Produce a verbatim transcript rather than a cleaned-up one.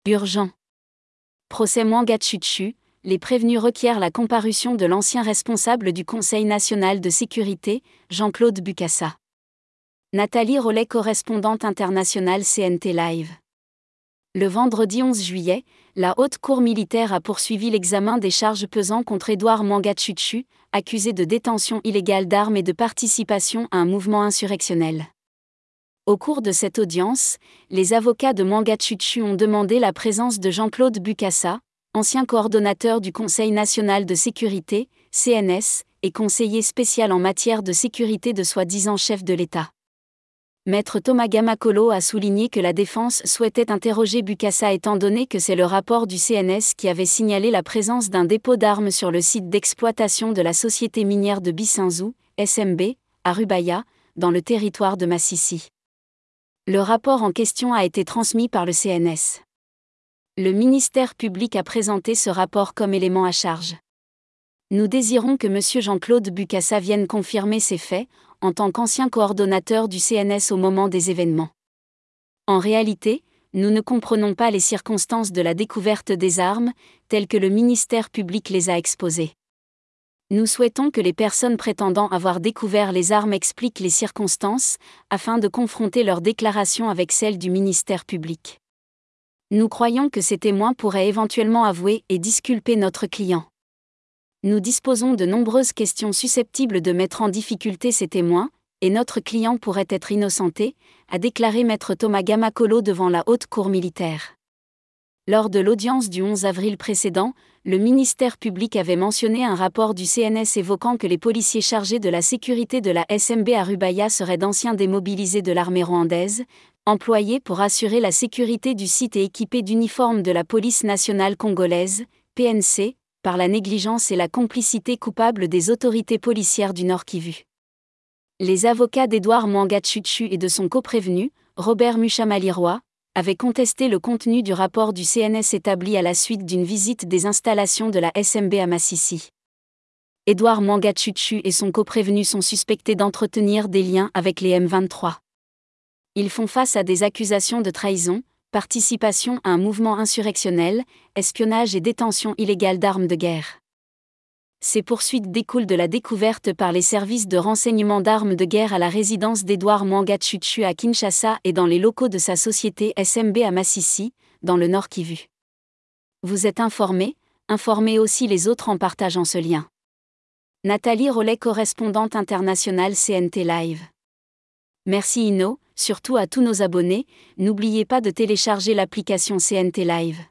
Urgent. Procès Mwangatchuchu, les prévenus requièrent la comparution de l'ancien responsable du Conseil national de sécurité, Jean-Claude Bukassa. Nathalie Rollet, correspondante internationale C N T Live. Le vendredi onze juillet, la Haute Cour militaire a poursuivi l'examen des charges pesant contre Édouard Mwangatchuchu, accusé de détention illégale d'armes et de participation à un mouvement insurrectionnel. Au cours de cette audience, les avocats de Mwangatchuchu ont demandé la présence de Jean-Claude Bukassa, ancien coordonnateur du Conseil national de sécurité, C N S, et conseiller spécial en matière de sécurité de soi-disant chef de l'État. Maître Thomas Gamakolo a souligné que la défense souhaitait interroger Bukassa étant donné que c'est le rapport du C N S qui avait signalé la présence d'un dépôt d'armes sur le site d'exploitation de la société minière de Bissinzou, S M B, à Rubaya, dans le territoire de Massissi. Le rapport en question a été transmis par le C N S. Le ministère public a présenté ce rapport comme élément à charge. Nous désirons que M. Jean-Claude Bukassa vienne confirmer ces faits, en tant qu'ancien coordonnateur du C N S au moment des événements. En réalité, nous ne comprenons pas les circonstances de la découverte des armes, telles que le ministère public les a exposées. Nous souhaitons que les personnes prétendant avoir découvert les armes expliquent les circonstances, afin de confronter leurs déclarations avec celles du ministère public. Nous croyons que ces témoins pourraient éventuellement avouer et disculper notre client. Nous disposons de nombreuses questions susceptibles de mettre en difficulté ces témoins, et notre client pourrait être innocenté, a déclaré Maître Thomas Gamakolo devant la Haute Cour militaire. Lors de l'audience du onze avril précédent, le ministère public avait mentionné un rapport du C N S évoquant que les policiers chargés de la sécurité de la S M B à Rubaya seraient d'anciens démobilisés de l'armée rwandaise, employés pour assurer la sécurité du site et équipés d'uniformes de la police nationale congolaise, P N C, par la négligence et la complicité coupable des autorités policières du Nord Kivu. Les avocats d'Édouard Mwangatchuchu et de son coprévenu, Robert Muchamaliroy, avaient contesté le contenu du rapport du C N S établi à la suite d'une visite des installations de la S M B à Massissi. Édouard Mwangatchuchu et son coprévenu sont suspectés d'entretenir des liens avec les M vingt-trois. Ils font face à des accusations de trahison, participation à un mouvement insurrectionnel, espionnage et détention illégale d'armes de guerre. Ces poursuites découlent de la découverte par les services de renseignement d'armes de guerre à la résidence d'Édouard Mwangatchuchu à Kinshasa et dans les locaux de sa société S M B à Massissi, dans le Nord Kivu. Vous êtes informés, informez aussi les autres en partageant ce lien. Nathalie Rollet, correspondante internationale C N T Live. Merci Inno, surtout à tous nos abonnés, n'oubliez pas de télécharger l'application C N T Live.